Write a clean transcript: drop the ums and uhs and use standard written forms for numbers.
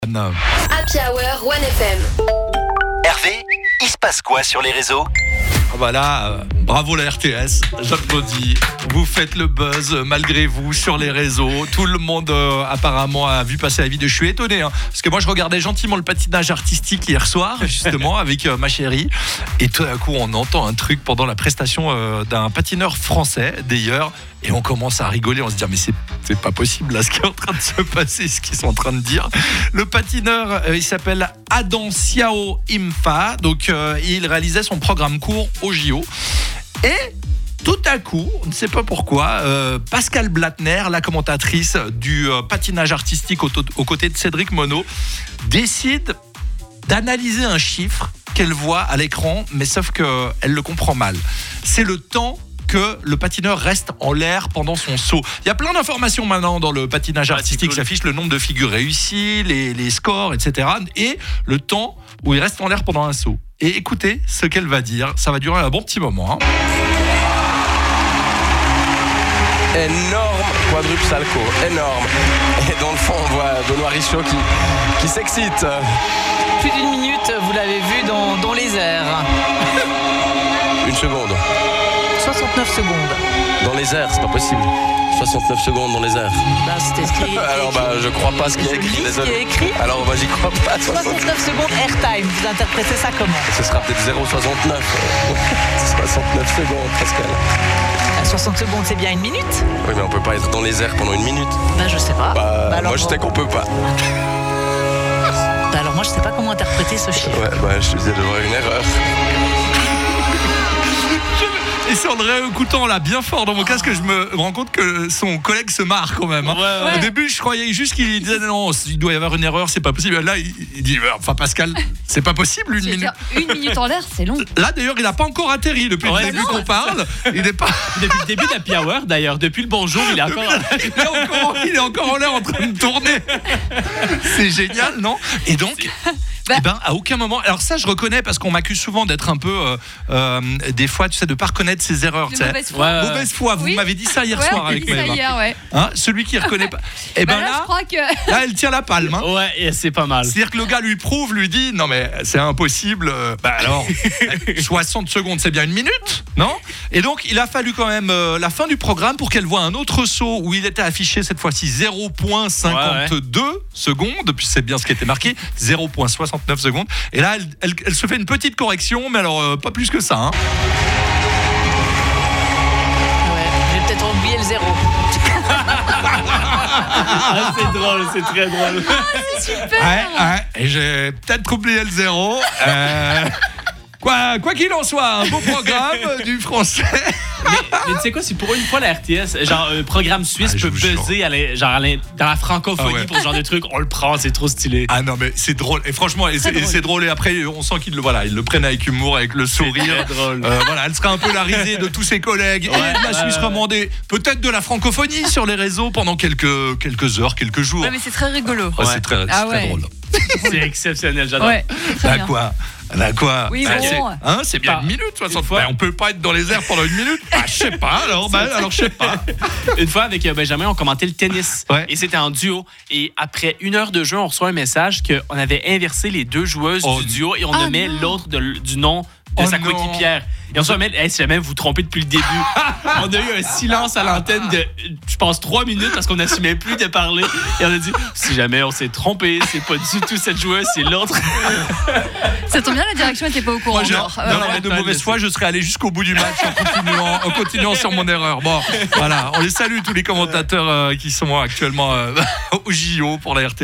Happy Hour 1FM. Hervé, il se passe quoi sur les réseaux ? Voilà, bravo la RTS, j'applaudis. Vous faites le buzz malgré vous sur les réseaux. Tout le monde apparemment a vu passer la vidéo. Je suis étonné, parce que moi je regardais gentiment le patinage artistique hier soir, justement, avec ma chérie. Et tout d'un coup, on entend un truc pendant la prestation d'un patineur français, d'ailleurs. Et on commence à rigoler, on se dit mais c'est pas possible là ce qui est en train de se passer, ce qu'ils sont en train de dire. Le patineur, il s'appelle Adanciao Imfa, donc il réalisait son programme court au JO. Et tout à coup, on ne sait pas pourquoi, Pascal Blattner, la commentatrice du patinage artistique aux côtés de Cédric Monod, décide d'analyser un chiffre qu'elle voit à l'écran, mais sauf qu'elle le comprend mal. C'est le temps que le patineur reste en l'air pendant son saut. Il y a plein d'informations maintenant dans le patinage artistique. Ça affiche le nombre de figures réussies, les scores, etc. Et le temps où il reste en l'air pendant un saut. Et écoutez ce qu'elle va dire. Ça va durer un bon petit moment. Énorme quadruple salco, énorme. Et dans le fond, on voit Benoît Richaud qui s'excite. Plus d'une minute, vous l'avez vu dans les airs. Une seconde. 69 secondes. Dans les airs, c'est pas possible. 69 secondes dans les airs. Bah, c'était ce qui est Alors je crois pas ce qui est écrit, désolé. Ce qui est écrit. Alors j'y crois pas. 69 secondes airtime, vous interprétez ça comment ? Ce sera peut-être 0,69. 69 secondes, Pascal. 60 secondes, c'est bien une minute ? Oui, mais on peut pas être dans les airs pendant une minute. Bah, je sais pas. Moi, je sais qu'on peut pas. Alors moi, je sais pas comment interpréter ce chiffre. Ouais, je disais d'avoir une erreur. Et sur le réécoutant là bien fort dans mon casque, je me rends compte que son collègue se marre quand même. Ouais. Au début, je croyais juste qu'il disait non, il doit y avoir une erreur, c'est pas possible. Là, il dit enfin Pascal, c'est pas possible une minute. Une minute en l'air, c'est long. Là d'ailleurs, il a pas encore atterri depuis le début qu'on parle. Il est pas depuis le début d'Happy Hour d'ailleurs, depuis le bonjour, il est encore il est encore en l'air en train de tourner. C'est génial, non ? Et donc à aucun moment. Alors ça, je reconnais parce qu'on m'accuse souvent d'être un peu, des fois, tu sais, de pas reconnaître ses erreurs. Mauvaise foi. Vous m'avez dit ça hier soir avec Maëva. Celui qui reconnaît pas. Et là, je crois que là, elle tient la palme. Ouais, et c'est pas mal. C'est-à-dire que le gars lui dit non mais c'est impossible. Alors 60 secondes, c'est bien une minute, non ? Et donc il a fallu quand même la fin du programme pour qu'elle voie un autre saut où il était affiché cette fois-ci 0,52 secondes, puis c'est bien ce qui était marqué, 0,69 secondes. Et là, elle se fait une petite correction, mais alors pas plus que ça. Ouais, j'ai peut-être oublié le 0. C'est drôle, c'est très drôle. c'est super. Et j'ai peut-être oublié le 0. Quoi qu'il en soit, un beau programme du français. Mais tu sais quoi, c'est pour une fois la RTS, genre un programme suisse peut buzzer dans la francophonie pour ce genre de truc, on le prend, c'est trop stylé. Ah non mais c'est drôle, et franchement c'est drôle, et après on sent qu'ils le prennent avec humour, avec le sourire. C'est drôle. Elle sera un peu la risée de tous ses collègues, et de la Suisse romande, peut-être de la francophonie sur les réseaux pendant quelques heures, quelques jours. Ouais, mais c'est très rigolo. C'est très drôle. C'est exceptionnel, j'adore. Ouais, quoi Oui, c'est bien une minute, 60 fois. On peut pas être dans les airs pendant une minute. Je sais pas, alors je sais pas. Une fois avec Benjamin, on commentait le tennis. Et c'était en duo. Et après 1 heure de jeu, on reçoit un message qu'on avait inversé les deux joueuses du duo et on nommait l'autre du nom de sa coéquipière. Et on se remet, si jamais vous vous trompez depuis le début, on a eu un silence à l'antenne de, je pense, 3 minutes parce qu'on n'assumait plus de parler. Et on a dit, si jamais on s'est trompé, c'est pas du tout cette joueuse, c'est l'autre. Ça tombe bien, la direction n'était pas au courant. Mais de mauvaise foi, je serais allé jusqu'au bout du match en continuant sur mon erreur. Bon, voilà, on les salue tous les commentateurs qui sont actuellement au JO pour la RT.